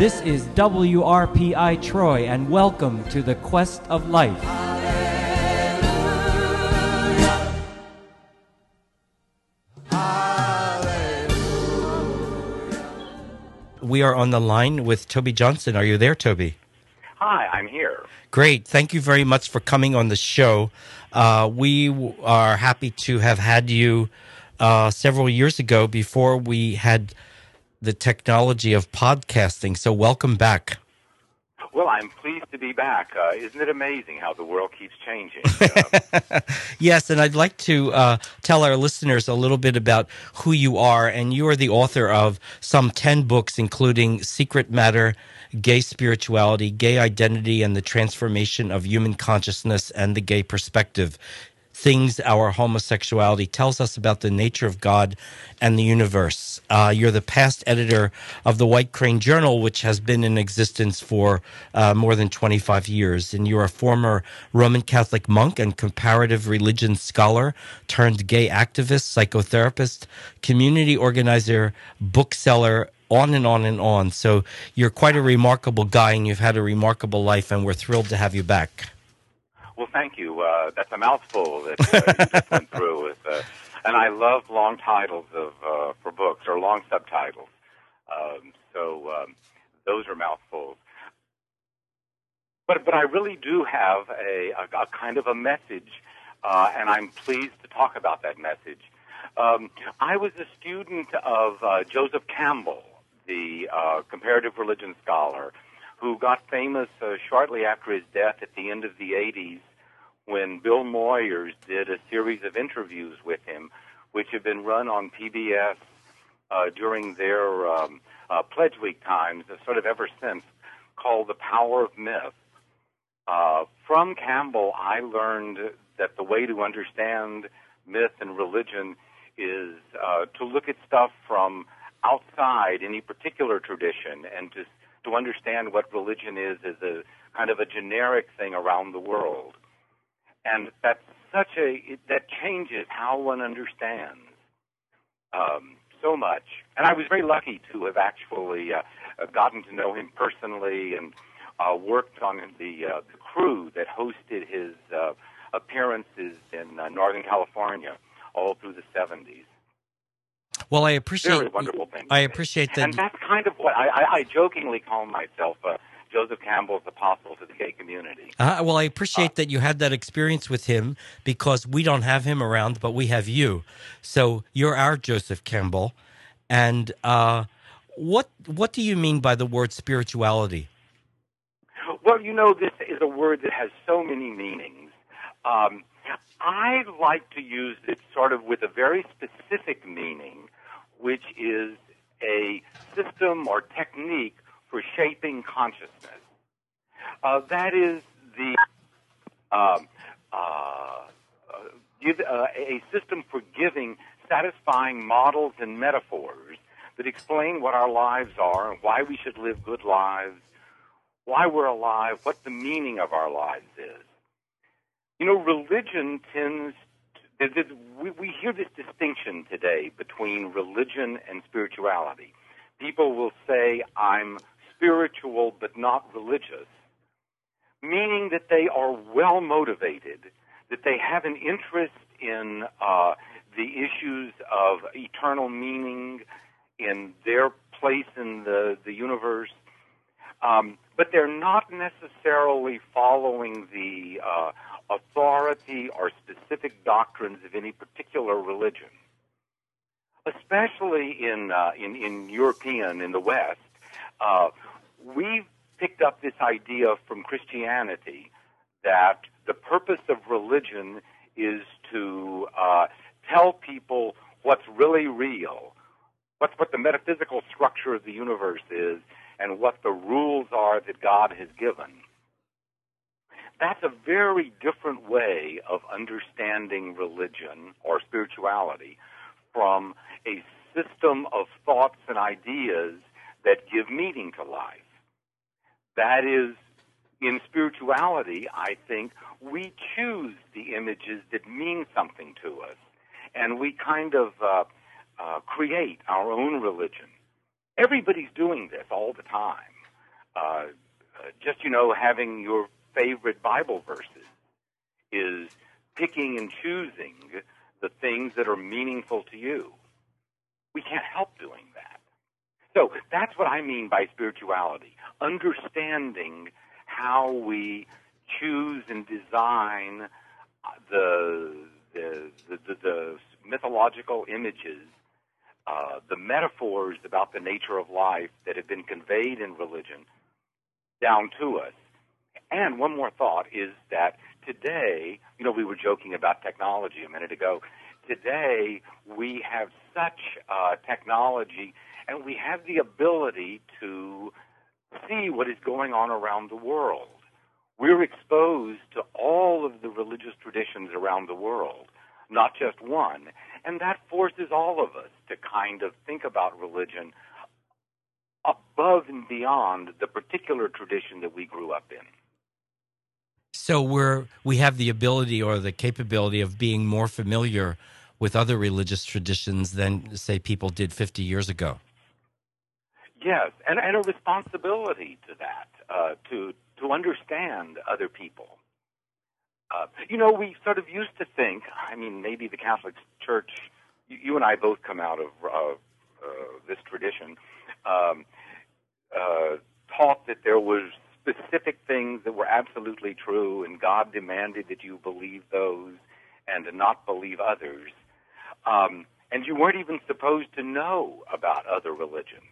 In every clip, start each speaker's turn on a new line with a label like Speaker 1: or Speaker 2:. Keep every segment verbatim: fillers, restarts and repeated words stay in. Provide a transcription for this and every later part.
Speaker 1: This is W R P I Troy, and welcome to the Quest of Life. We are on the line with Toby Johnson. Are you there, Toby?
Speaker 2: Hi, I'm here.
Speaker 1: Great. Thank you very much for coming on the show. Uh, we w- are happy to have had you uh, several years ago before we had the technology of podcasting. So welcome back.
Speaker 2: Well, I'm pleased to be back. Uh, isn't it amazing how the world keeps changing? Uh,
Speaker 1: Yes, and I'd like to uh, tell our listeners a little bit about who you are. And you are the author of some ten books, including Secret Matter, Gay Spirituality, Gay Identity, and the Transformation of Human Consciousness and the Gay Perspective. Things our homosexuality tells us about the nature of God and the universe. Uh, you're the past editor of the White Crane Journal, which has been in existence for uh, more than twenty-five years. And you're a former Roman Catholic monk and comparative religion scholar turned gay activist, psychotherapist, community organizer, bookseller, on and on and on. So you're quite a remarkable guy, and you've had a remarkable life, and we're thrilled to have you back.
Speaker 2: well, thank you. Uh, that's a mouthful that uh, you just went through. With, uh, and I love long titles of uh, for books or long subtitles. Um, so um, those are mouthfuls. But but I really do have a, a, a kind of a message, uh, and I'm pleased to talk about that message. Um, I was a student of uh, Joseph Campbell, the uh, comparative religion scholar, who got famous uh, shortly after his death at the end of the eighties when Bill Moyers did a series of interviews with him, which have been run on P B S uh, during their um, uh, Pledge Week times, uh, sort of ever since, called The Power of Myth. Uh, from Campbell, I learned that the way to understand myth and religion is uh, to look at stuff from outside any particular tradition and to to understand what religion is as a kind of a generic thing around the world. And that's such a, it, that changes how one understands um, so much. And I was very lucky to have actually uh, gotten to know him personally and uh, worked on the, uh, the crew that hosted his uh, appearances in uh, Northern California all through the seventies.
Speaker 1: Well, I appreciate.
Speaker 2: Very wonderful thing.
Speaker 1: I appreciate that.
Speaker 2: And that's kind of what I, I, I jokingly call myself uh, Joseph Campbell's apostle to the gay community.
Speaker 1: Uh, well, I appreciate uh, that you had that experience with him, because we don't have him around, but we have you. So you're our Joseph Campbell. And uh, what what do you mean by the word spirituality?
Speaker 2: Well, you know, this is a word that has so many meanings. Um, I like to use it sort of with a very specific meaning, which is a system or technique for shaping consciousness. Uh, that is the um, uh, uh, give, uh, a system for giving satisfying models and metaphors that explain what our lives are and why we should live good lives, why we're alive, what the meaning of our lives is. You know, religion tends to, we, we hear this distinction today between religion and spirituality. People will say, I'm spiritual but not religious, meaning that they are well motivated, that they have an interest in uh, the issues of eternal meaning, in their place in the, the universe, um, but they're not necessarily following the uh, authority or specific doctrines of any particular religion. Especially in uh, in, in European, in the West, uh, we've picked up this idea from Christianity that the purpose of religion is to uh, tell people what's really real, what's what the metaphysical structure of the universe is, and what the rules are that God has given. That's a very different way of understanding religion or spirituality from a system of thoughts and ideas that give meaning to life. That is, in spirituality, I think, we choose the images that mean something to us, and we kind of uh, uh, create our own religion. Everybody's doing this all the time. Uh, just, you know, having your favorite Bible verses is picking and choosing the things that are meaningful to you. We can't help doing that. So that's what I mean by spirituality, understanding how we choose and design the the the, the, the mythological images, uh, the metaphors about the nature of life that have been conveyed in religion down to us. And one more thought is that today, you know, we were joking about technology a minute ago. Today, we have such uh, technology, and we have the ability to see what is going on around the world. We're exposed to all of the religious traditions around the world, not just one. And that forces all of us to kind of think about religion above and beyond the particular tradition that we grew up in.
Speaker 1: So we're we have the ability or the capability of being more familiar with other religious traditions than, say, people did fifty years ago.
Speaker 2: Yes, and, and a responsibility to that, uh, to to understand other people. Uh, you know, we sort of used to think, I mean, maybe the Catholic Church, you, you and I both come out of uh, uh, this tradition, um, uh, taught that there was specific things that were absolutely true, and God demanded that you believe those and not believe others. Um, and you weren't even supposed to know about other religions.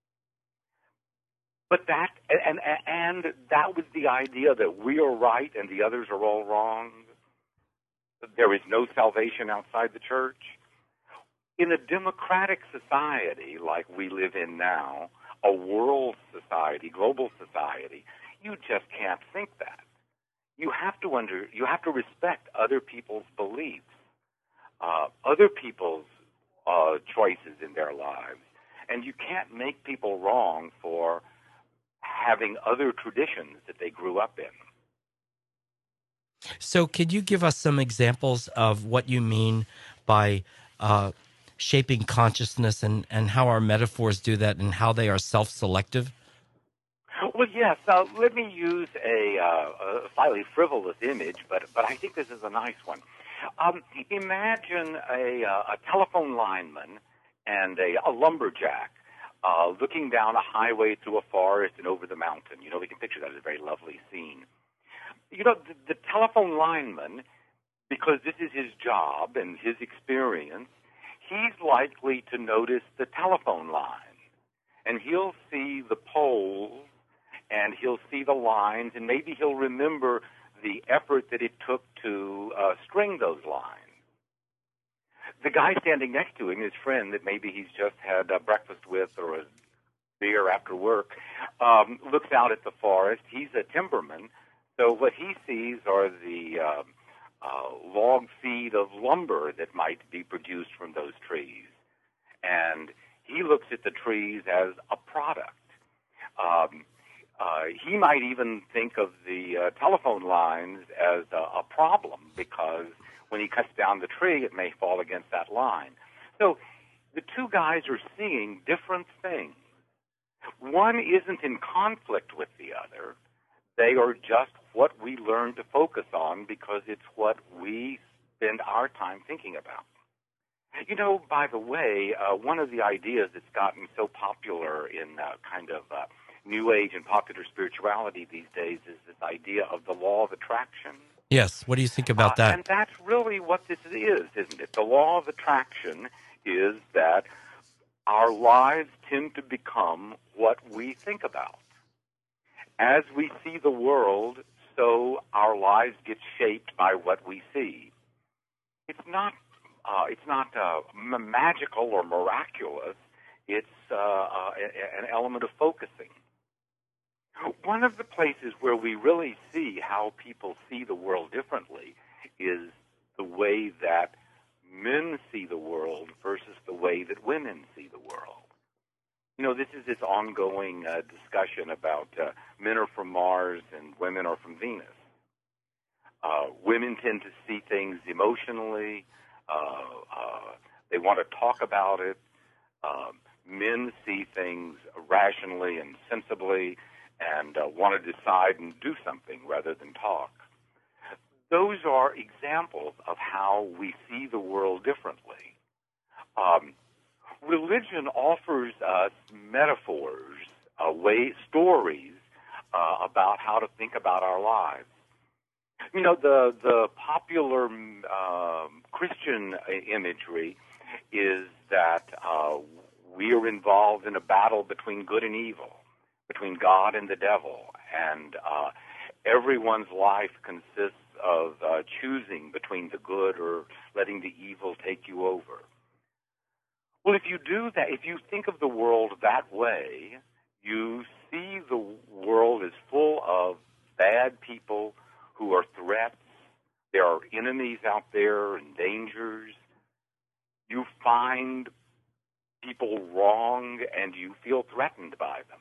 Speaker 2: But that, and, and that was the idea that we are right and the others are all wrong. There is no salvation outside the church. In a democratic society like we live in now, a world society, global society, you just can't think that. You have to under, you have to respect other people's beliefs, uh, other people's uh, choices in their lives, and you can't make people wrong for having other traditions that they grew up in.
Speaker 1: So could you give us some examples of what you mean by uh, shaping consciousness and, and how our metaphors do that and how they are self-selective?
Speaker 2: Well, yes. Uh, let me use a, uh, a slightly frivolous image, but, but I think this is a nice one. Um, imagine a, uh, a telephone lineman and a, a lumberjack uh, looking down a highway through a forest and over the mountain. You know, we can picture that as a very lovely scene. You know, the, the telephone lineman, because this is his job and his experience, he's likely to notice the telephone line, and he'll see the poles, and he'll see the lines, and maybe he'll remember the effort that it took to uh, string those lines. The guy standing next to him, his friend that maybe he's just had uh, breakfast with or a beer after work, um, looks out at the forest. He's a timberman, so what he sees are the uh, uh, log feed of lumber that might be produced from those trees. And he looks at the trees as a product. Um, uh, he might even think of the uh, telephone lines as a, a problem, because when he cuts down the tree, it may fall against that line. So the two guys are seeing different things. One isn't in conflict with the other. They are just what we learn to focus on because it's what we spend our time thinking about. You know, by the way, uh, one of the ideas that's gotten so popular in uh, kind of uh, New Age and popular spirituality these days is this idea of the law of attraction.
Speaker 1: Yes. What do you think about
Speaker 2: uh,
Speaker 1: that?
Speaker 2: And that's really what this is, isn't it? The law of attraction is that our lives tend to become what we think about. As we see the world, so our lives get shaped by what we see. It's not uh, it's not uh, m- magical or miraculous. It's uh, uh, a- an element of focusing. One of the places where we really see how people see the world differently is the way that men see the world versus the way that women see the world. You know, this is this ongoing uh, discussion about uh, men are from Mars and women are from Venus. Uh, women tend to see things emotionally. Uh, uh, they want to talk about it. Um, men see things rationally and sensibly. and uh, want to decide and do something rather than talk. Those are examples of how we see the world differently. Um, religion offers us metaphors, uh, way, stories uh, about how to think about our lives. You know, the the popular uh, Christian imagery is that uh, we are involved in a battle between good and evil, between God and the devil, and uh, everyone's life consists of uh, choosing between the good or letting the evil take you over. Well, if you do that, if you think of the world that way, you see the world as full of bad people who are threats. There are enemies out there and dangers. You find people wrong and you feel threatened by them.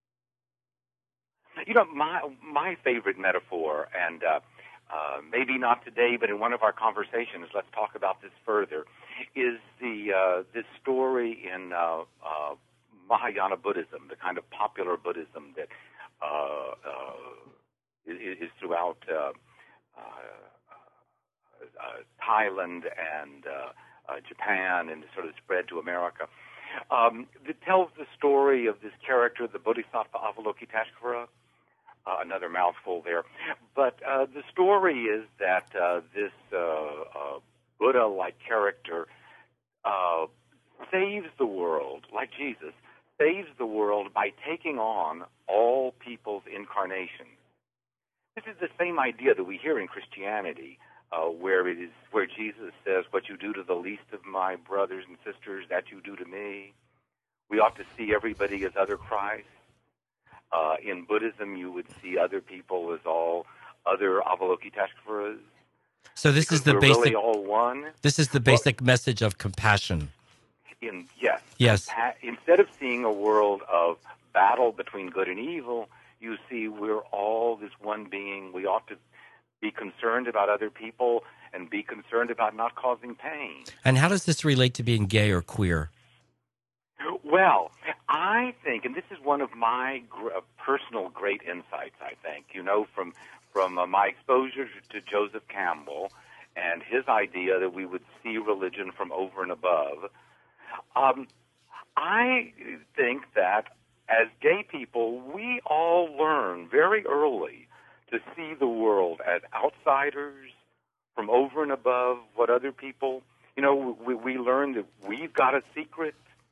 Speaker 2: You know, my my favorite metaphor, and uh, uh, maybe not today, but in one of our conversations, let's talk about this further, is the uh, this story in uh, uh, Mahayana Buddhism, the kind of popular Buddhism that uh, uh, is, is throughout uh, uh, uh, Thailand and uh, uh, Japan, and sort of spread to America. Um, it tells the story of this character, the Bodhisattva Avalokiteshvara. Uh, another mouthful there. But uh, the story is that uh, this uh, uh, Buddha-like character uh, saves the world, like Jesus, saves the world by taking on all people's incarnations. This is the same idea that we hear in Christianity, uh, where it is where Jesus says, "What you do to the least of my brothers and sisters, that you do to me." We ought to see everybody as other Christ. Uh, in Buddhism, you would see other people as all other Avalokiteshvaras.
Speaker 1: So this is the
Speaker 2: we're
Speaker 1: basic.
Speaker 2: Really all one.
Speaker 1: This is the basic well, message of compassion.
Speaker 2: In yes,
Speaker 1: yes.
Speaker 2: Compa- instead of seeing a world of battle between good and evil, you see we're all this one being. We ought to be concerned about other people and be concerned about not causing pain.
Speaker 1: And how does this relate to being gay or queer?
Speaker 2: Well, I think, and this is one of my gr- personal great insights, I think, you know, from from uh, my exposure to Joseph Campbell and his idea that we would see religion from over and above. Um, I think that as gay people, we all learn very early to see the world as outsiders, from over and above what other people, you know, we, we learn that we've got a secret.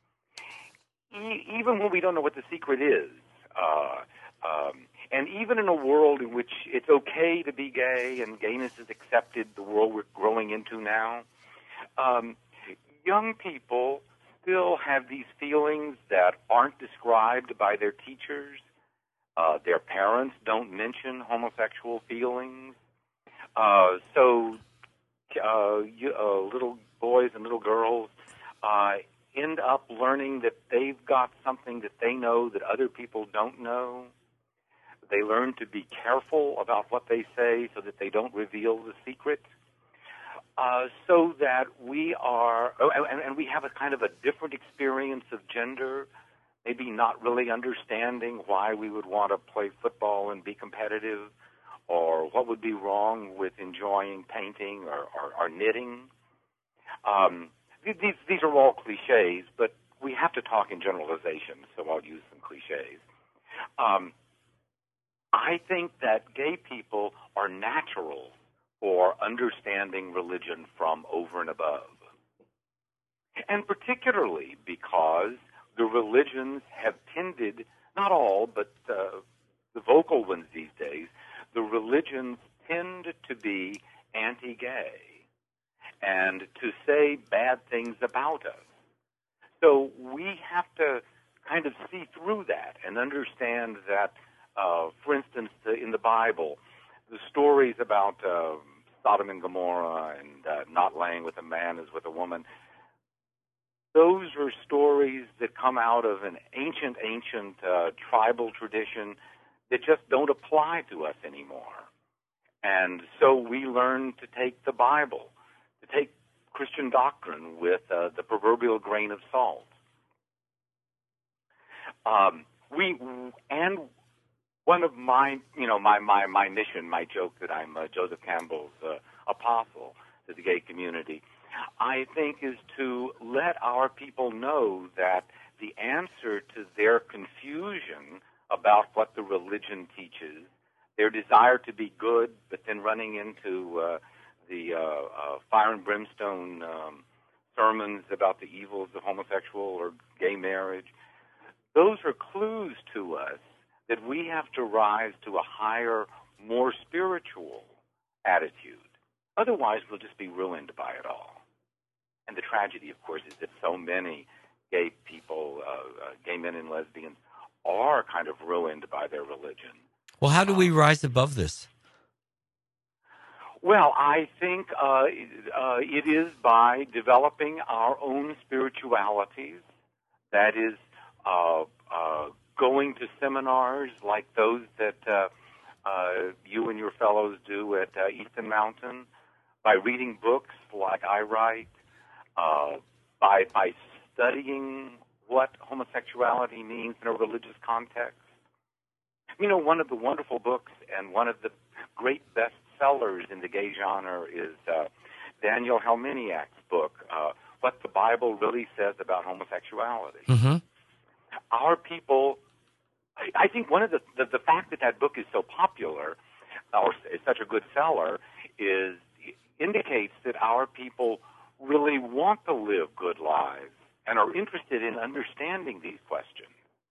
Speaker 2: Even when we don't know what the secret is, uh, um, and even in a world in which it's okay to be gay and gayness is accepted, the world we're growing into now, um, young people still have these feelings that aren't described by their teachers. Uh, their parents don't mention homosexual feelings. Uh, so uh, you, uh, little boys and little girls uh, end up learning that they've got something that they know that other people don't know. They learn to be careful about what they say so that they don't reveal the secret. Uh, so that we are, oh, and, and we have a kind of a different experience of gender, maybe not really understanding why we would want to play football and be competitive, or what would be wrong with enjoying painting or, or, or knitting. Um, These, these are all cliches, but we have to talk in generalizations, so I'll use some cliches. Um, I think that gay people are natural for understanding religion from over and above. And particularly because the religions have tended, not all, but uh, the vocal ones these days, the religions tend to be anti-gay and to say bad things about us. So we have to kind of see through that and understand that, uh, for instance, the, in the Bible, the stories about uh, Sodom and Gomorrah and uh, not laying with a man as with a woman, those are stories that come out of an ancient, ancient uh, tribal tradition that just don't apply to us anymore. And so we learn to take the Bible, to take Christian doctrine with uh, the proverbial grain of salt. Um, we and one of my, you know, my, my, my mission, my joke that I'm uh, Joseph Campbell's uh, apostle to the gay community, I think is to let our people know that the answer to their confusion about what the religion teaches, their desire to be good, but then running into uh, the uh, uh, fire and brimstone um, sermons about the evils of homosexual or gay marriage, those are clues to us that we have to rise to a higher, more spiritual attitude. Otherwise, we'll just be ruined by it all. And the tragedy, of course, is that so many gay people, uh, uh, gay men and lesbians, are kind of ruined by their religion.
Speaker 1: Well, how do we
Speaker 2: Um,
Speaker 1: rise above this?
Speaker 2: Well, I think uh, uh, it is by developing our own spiritualities. That is, uh, uh, going to seminars like those that uh, uh, you and your fellows do at uh, Easton Mountain, by reading books like I write, uh, by by studying what homosexuality means in a religious context. You know, one of the wonderful books and one of the great bestsellers in the gay genre is uh, Daniel Helminiak's book, uh, What the Bible Really Says About Homosexuality.
Speaker 1: Mm-hmm.
Speaker 2: Our people, I, I think one of the, the, the fact that that book is so popular, or is such a good seller, is indicates that our people really want to live good lives and are interested in understanding these questions.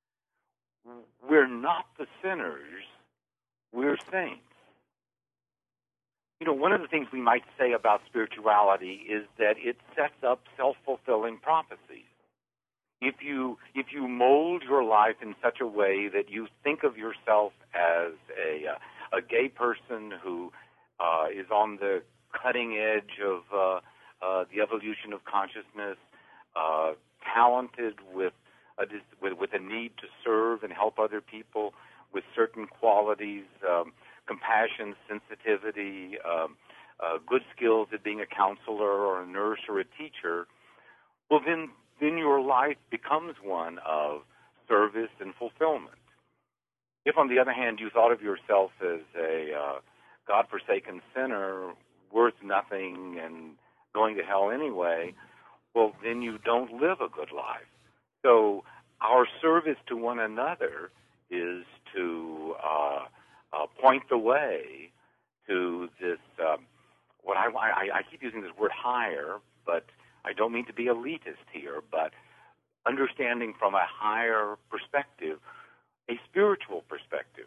Speaker 2: We're not the sinners, we're saints. You know, one of the things we might say about spirituality is that it sets up self-fulfilling prophecies. If you if you mold your life in such a way that you think of yourself as a uh, a gay person who uh, is on the cutting edge of uh, uh, the evolution of consciousness, uh, talented with a, with with a need to serve and help other people, with certain qualities, um, compassion, sensitivity, um, uh, good skills at being a counselor or a nurse or a teacher, well then then your life becomes one of service and fulfillment. If, on the other hand, you thought of yourself as a uh, God-forsaken sinner, worth nothing and going to hell anyway, well, then you don't live a good life. So our service to one another is to uh, uh, point the way to this, um, what I, I, I keep using this word higher, but I don't mean to be elitist here, but understanding from a higher perspective, a spiritual perspective.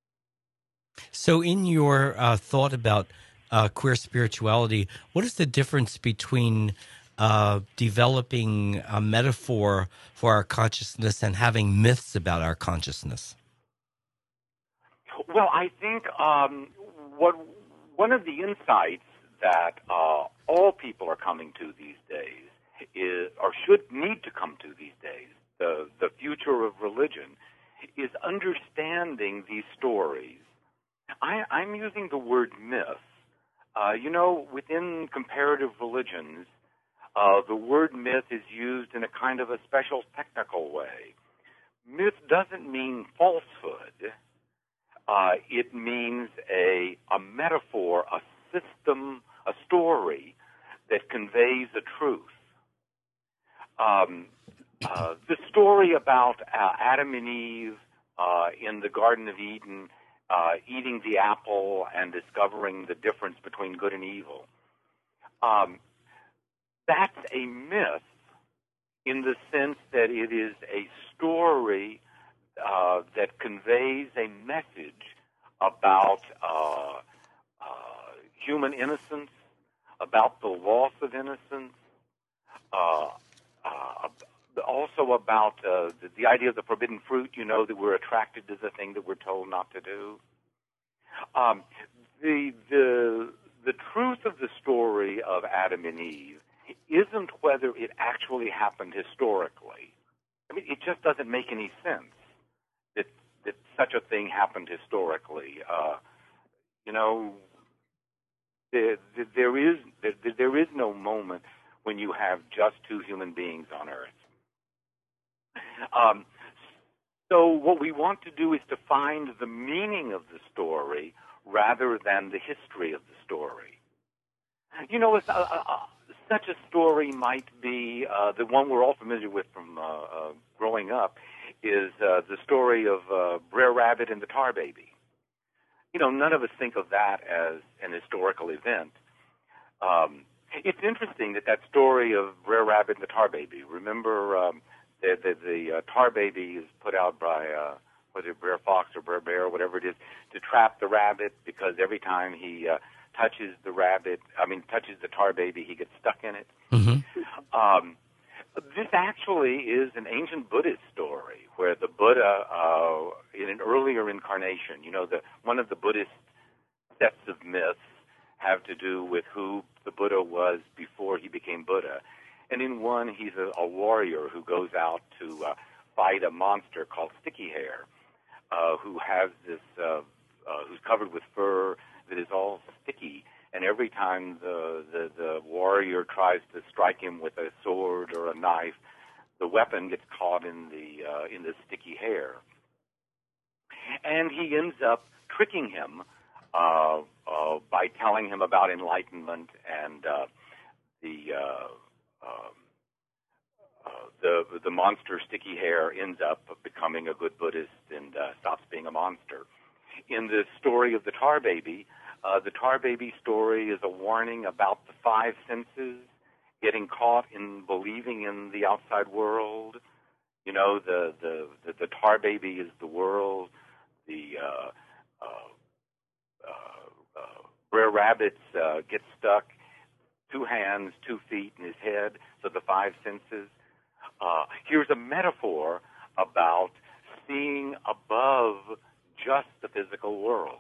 Speaker 1: So, in your uh, thought about uh, queer spirituality, what is the difference between uh, developing a metaphor for our consciousness and having myths about our consciousness?
Speaker 2: Well, I think um, what one of the insights that uh, all people are coming to these days is, or should need to come to these days, the the future of religion, is understanding these stories. I, I'm using the word myth. Uh, you know, within comparative religions, uh, the word myth is used in a kind of a special technical way. Myth doesn't mean falsehood. Uh, it means a, a metaphor, a system, a story that conveys a truth. Um, uh, the story about uh, Adam and Eve uh, in the Garden of Eden, uh, eating the apple and discovering the difference between good and evil, um, that's a myth in the sense that it is a story uh, that conveys a message about uh, uh, human innocence, about the loss of innocence, uh, uh, also about uh, the, the idea of the forbidden fruit, you know, that we're attracted to the thing that we're told not to do. Um, the, the, the truth of the story of Adam and Eve isn't whether it actually happened historically. I mean, it just doesn't make any sense that that such a thing happened historically. Uh, you know, there, there is there, there is no moment when you have just two human beings on Earth. Um, So what we want to do is to find the meaning of the story rather than the history of the story. You know, it's, uh, uh, such a story might be uh, the one we're all familiar with from uh, uh, growing up is uh, the story of uh, Brer Rabbit and the Tar Baby. You know, none of us think of that as an historical event. Um, it's interesting that that story of Brer Rabbit and the Tar Baby. Remember, um, the the, the uh, Tar Baby is put out by uh, whether Brer Fox or Brer Bear, or whatever it is, to trap the rabbit because every time he uh, touches the rabbit, I mean, touches the Tar Baby, he gets stuck in it.
Speaker 1: Mm-hmm.
Speaker 2: Um, this actually is an ancient Buddhist story where the Buddha, uh, in an earlier incarnation, you know, the one of the Buddhist sets of myths have to do with who the Buddha was before he became Buddha. And in one, he's a, a warrior who goes out to uh, fight a monster called Sticky Hair, uh, who has this, uh, uh, who's covered with fur that is all sticky. And every time the, the, the warrior tries to strike him with a sword or a knife, the weapon gets caught in the uh, in the sticky hair. And he ends up tricking him uh, uh, by telling him about enlightenment and uh, the uh, uh, uh, the the monster Sticky Hair ends up becoming a good Buddhist and uh, stops being a monster. In the story of the Tar Baby, Uh, the Tar Baby story is a warning about the five senses, getting caught in believing in the outside world. You know, the the, the, the Tar Baby is the world. The uh, uh, uh, uh, Brer Rabbit uh, gets stuck, two hands, two feet in his head, so the five senses. Uh, here's a metaphor about seeing above just the physical world.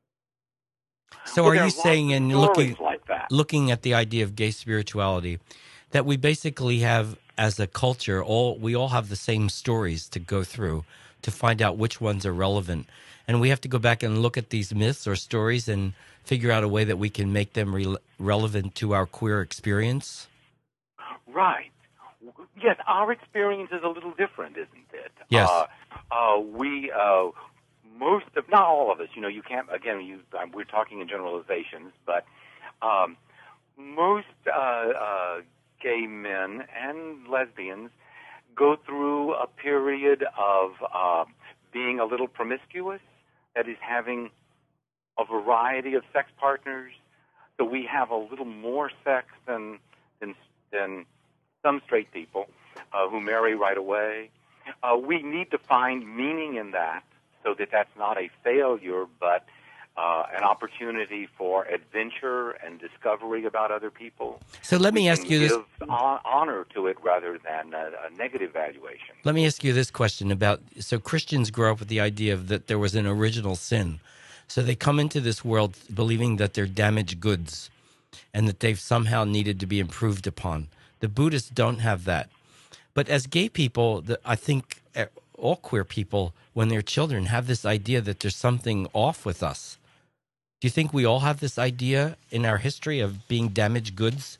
Speaker 1: So
Speaker 2: well,
Speaker 1: are you saying, in looking
Speaker 2: like that.
Speaker 1: looking at the idea of gay spirituality, that we basically have, as a culture, all we all have the same stories to go through to find out which ones are relevant, and we have to go back and look at these myths or stories and figure out a way that we can make them re- relevant to our queer experience?
Speaker 2: Right. Yes, our experience is a little different, isn't it?
Speaker 1: Yes.
Speaker 2: Uh, uh, we. Uh, Most of, not all of us, you know, you can't, again, you, we're talking in generalizations, but um, most uh, uh, gay men and lesbians go through a period of uh, being a little promiscuous, that is, having a variety of sex partners. So we have a little more sex than than, than some straight people uh, who marry right away. Uh, we need to find meaning in that, so that that's not a failure, but uh, an opportunity for adventure and discovery about other people.
Speaker 1: So let me
Speaker 2: we
Speaker 1: ask you this.
Speaker 2: Give honor to it rather than a, a negative valuation.
Speaker 1: Let me ask you this question about, so Christians grow up with the idea of that there was an original sin. So they come into this world believing that they're damaged goods and that they've somehow needed to be improved upon. The Buddhists don't have that. But as gay people, the, I think all queer people, when they're children, have this idea that there's something off with us. Do you think we all have this idea in our history of being damaged goods?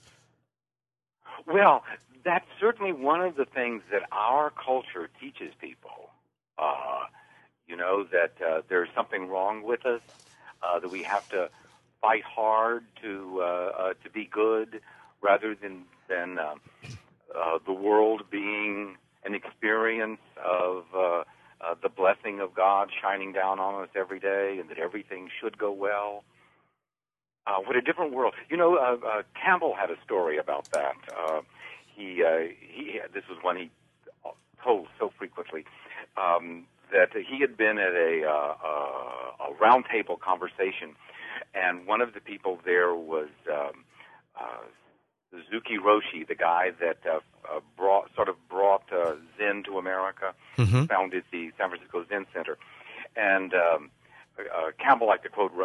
Speaker 2: Well, that's certainly one of the things that our culture teaches people. Uh, you know, that uh, there's something wrong with us, uh, that we have to fight hard to uh, uh, to be good, rather than than uh, uh, the world being an experience of uh, uh, the blessing of God shining down on us every day, and that everything should go well. Uh, what a different world! You know, uh, uh, Campbell had a story about that. Uh, he uh, he this was one he told so frequently. Um, that he had been at a, uh, uh, a roundtable conversation, and one of the people there was um, uh, Suzuki Roshi, the guy that uh, uh, brought sort of brought uh, Zen to America, mm-hmm. founded the San Francisco Zen Center, and um, uh, Campbell liked to quote uh, uh,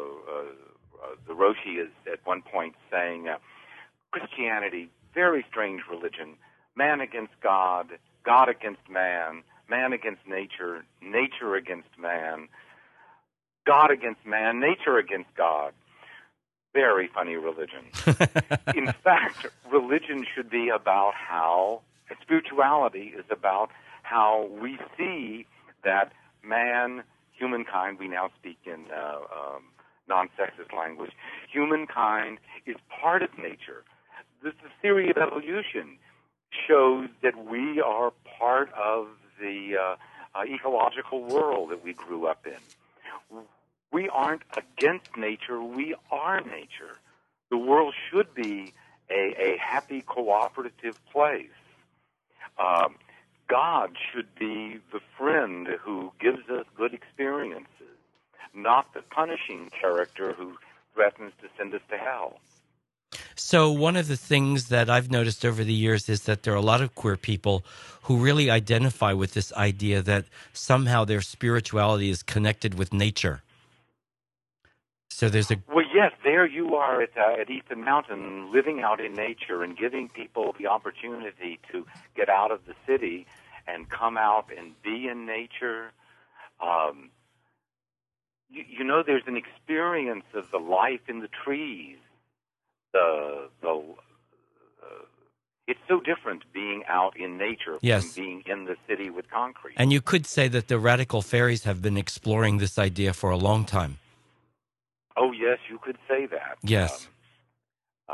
Speaker 2: uh, the Roshi is at one point saying, uh, "Christianity, very strange religion, man against God, God against man." Man against nature, nature against man, God against man, nature against God. Very funny religion. In fact, religion should be about how, spirituality is about how we see that man, humankind, we now speak in uh, um, non-sexist language, humankind is part of nature. This, the theory of evolution shows that we are part of the uh, uh, ecological world that we grew up in. We aren't against nature, we are nature. The world should be a, a happy, cooperative place. Um, God should be the friend who gives us good experiences, not the punishing character who threatens to send us to hell.
Speaker 1: So one of the things that I've noticed over the years is that there are a lot of queer people who really identify with this idea that somehow their spirituality is connected with nature. So there's a
Speaker 2: well, yes, there you are at uh, at Ethan Mountain, living out in nature and giving people the opportunity to get out of the city and come out and be in nature. Um, you, you know, there's an experience of the life in the trees. The the uh, it's so different being out in nature
Speaker 1: yes.
Speaker 2: from being in the city with concrete.
Speaker 1: And you could say that the radical fairies have been exploring this idea for a long time.
Speaker 2: Oh, yes, you could say that.
Speaker 1: Yes.
Speaker 2: Um,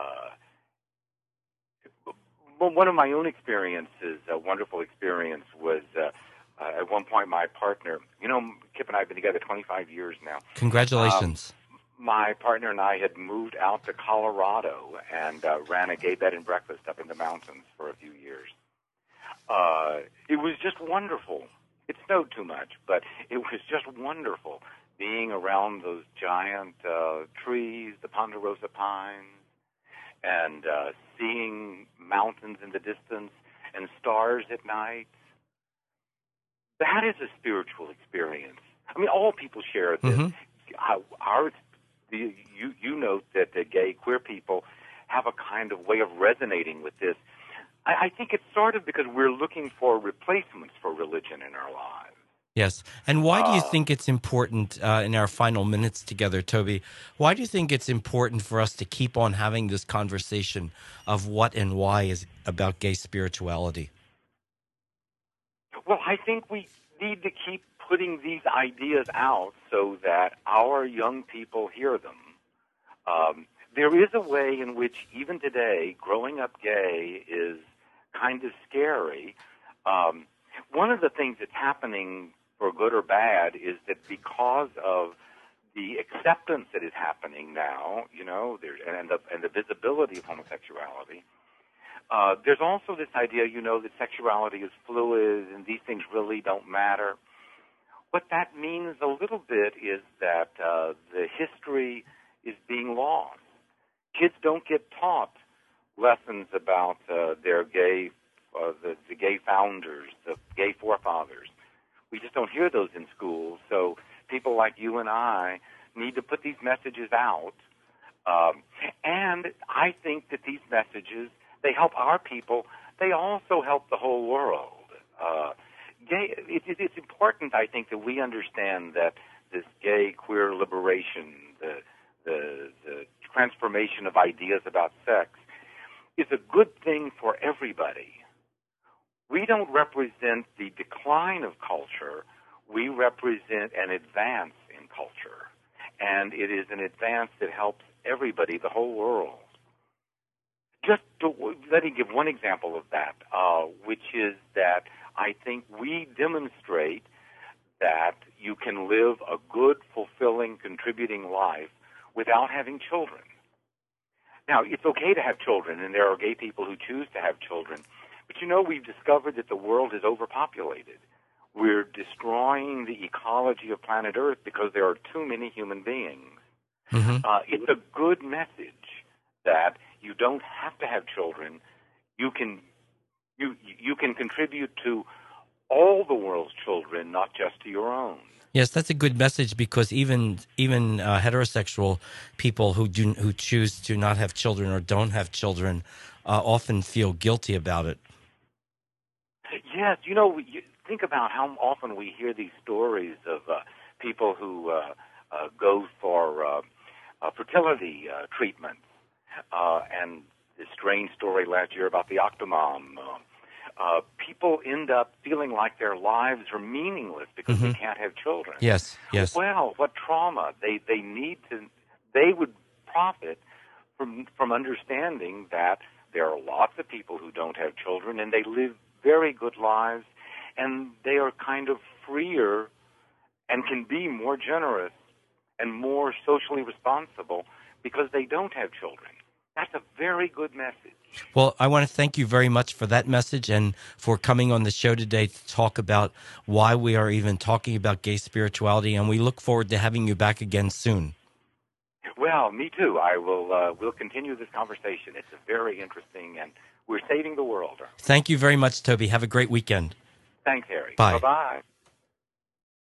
Speaker 2: uh, well, one of my own experiences, a wonderful experience, was uh, uh, at one point my partner, you know, Kip and I have been together twenty-five years now.
Speaker 1: Congratulations.
Speaker 2: Um, my partner and I had moved out to Colorado and uh, ran a gay bed and breakfast up in the mountains for a few years. Uh, it was just wonderful. It snowed too much, but it was just wonderful being around those giant uh, trees, the ponderosa pines, and uh, seeing mountains in the distance and stars at night. That is a spiritual experience. I mean, all people share this. Mm-hmm. Our, the, you, you note that the gay, queer people have a kind of way of resonating with this. I, I think it's sort of because we're looking for replacements for religion in our lives.
Speaker 1: Yes. And why do you
Speaker 2: uh,
Speaker 1: think it's important, uh, in our final minutes together, Toby, why do you think it's important for us to keep on having this conversation of what and why is about gay spirituality?
Speaker 2: Well, I think we need to keep putting these ideas out so that our young people hear them. Um, there is a way in which, even today, growing up gay is kind of scary. Um, one of the things that's happening, for good or bad, is that because of the acceptance that is happening now, you know, there, and the and the visibility of homosexuality, uh, there's also this idea, you know, that sexuality is fluid and these things really don't matter. What that means a little bit is that uh, the history is being lost. Kids don't get taught lessons about uh, their gay, uh, the, the gay founders, the gay forefathers. We just don't hear those in schools. So people like you and I need to put these messages out. Um, and I think that these messages, they help our people. They also help the whole world. Uh, gay, it, it, it's important, I think, that we understand that this gay, queer liberation, the, the, the transformation of ideas about sex, is a good thing for everybody. We don't represent the decline of culture. We represent an advance in culture. And it is an advance that helps everybody, the whole world. Just to, let me give one example of that, uh, which is that I think we demonstrate that you can live a good, fulfilling, contributing life without having children. Now, it's okay to have children, and there are gay people who choose to have children. But, you know, we've discovered that the world is overpopulated. We're destroying the ecology of planet Earth because there are too many human beings. Mm-hmm. Uh, it's a good message that you don't have to have children. You can you you can contribute to all the world's children, not just to your own.
Speaker 1: Yes, that's a good message because even even uh, heterosexual people who do who choose to not have children or don't have children uh, often feel guilty about it.
Speaker 2: Yes, you know, you think about how often we hear these stories of uh, people who uh, uh, go for uh, uh, fertility uh, treatments, uh, and this strange story last year about the Octomom. Uh, uh, people end up feeling like their lives are meaningless because
Speaker 1: Mm-hmm.
Speaker 2: they can't have children.
Speaker 1: Yes, yes.
Speaker 2: Well, what trauma? They they need to. They would profit from from understanding that there are lots of people who don't have children and they live very good lives, and they are kind of freer and can be more generous and more socially responsible because they don't have children. That's a very good message.
Speaker 1: Well, I want to thank you very much for that message and for coming on the show today to talk about why we are even talking about gay spirituality, and we look forward to having you back again soon.
Speaker 2: Well, me too. I will uh, we'll continue this conversation. It's a very interesting, and we're saving the world.
Speaker 1: Thank you very much, Toby. Have a great weekend.
Speaker 2: Thanks, Harry.
Speaker 1: Bye.
Speaker 2: Bye-bye.